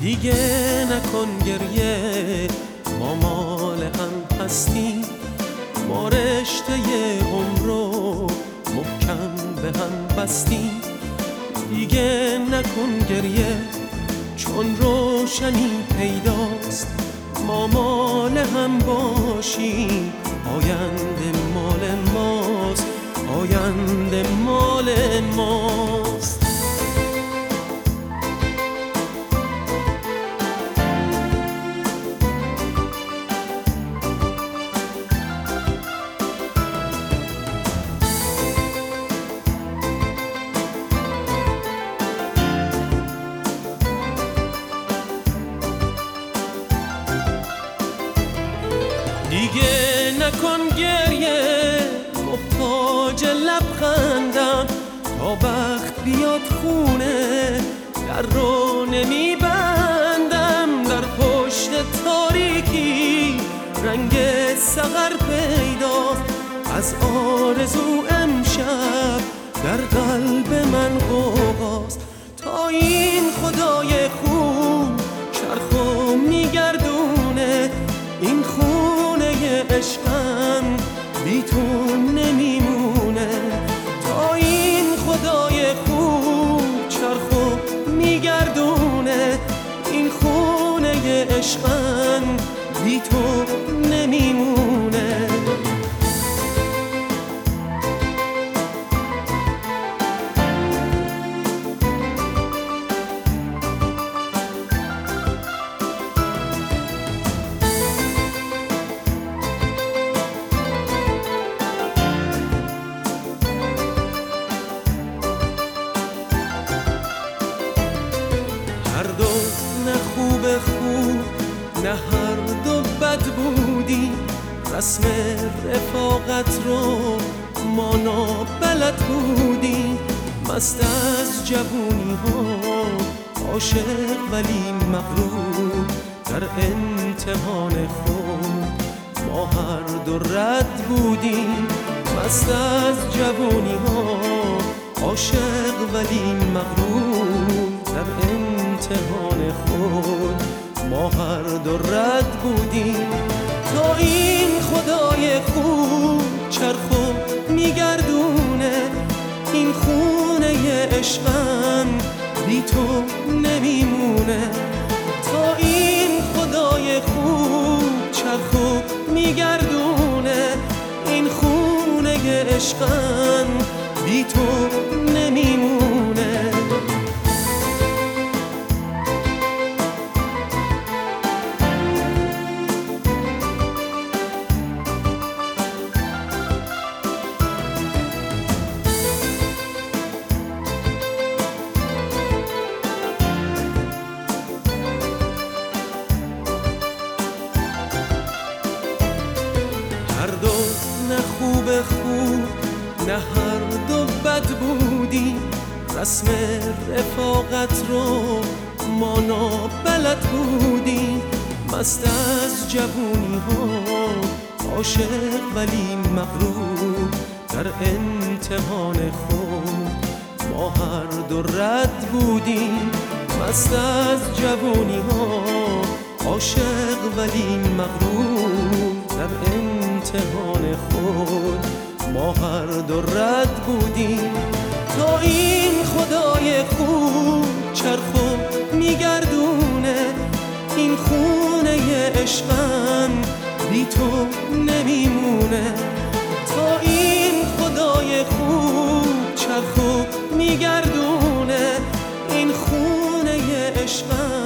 دیگه نکن گریه، ما مال هم هستیم، ما رشته عمرو محکم به هم بستیم. دیگه نکن گریه چون روشنی پیداست، ما مال هم باشیم، آینده مال ماست، آینده مال ماست. دیگه نکن گریه، محتاج لبخندم، تا وقت بیاد خونه در رو نمیبندم. در پشت تاریکی رنگ سحر پیداست، از آرزو امشب در قلب من غوغاست. تا این خدای خوب چرخو میگردونه، این خونه عشقم بی تو نمیمونه. تا این خدای خوب چرخو میگردونه، این خونه عشقم بی تو نمیمونه. نه خوب نه هر دو بد بودی، رسم رفاقت رو ما نابلد بودیم. مست از جوونی ها عاشق ولی مغرور، در امتحان خود ما هر دو رد بودیم. مست از جوونی ها عاشق ولی مغرور، در امتحان خود ما هر دو رد بودیم. تا این خدای خوب چرخو میگردونه، این خونه عشقم بی تو نمیمونه. تا این خدای خوب چرخو میگردونه، این خونه عشقم بی تو نمیمونه. نه خوب نه هر دو بد بودیم، رسم رفاقت رو ما نابلد بودیم. مست از جوونی ها عاشق ولی مغرور، در امتحان خود ما هر دو رد بودیم. مست از جوونی ها عاشق ولی مغرور، در امتحان خود ما هر دو رد بودیم. تا این خدای خوب چرخو میگردونه، این خونه عشقم بی تو نمیمونه. تا این خدای خوب چرخو میگردونه، این خونه عشقم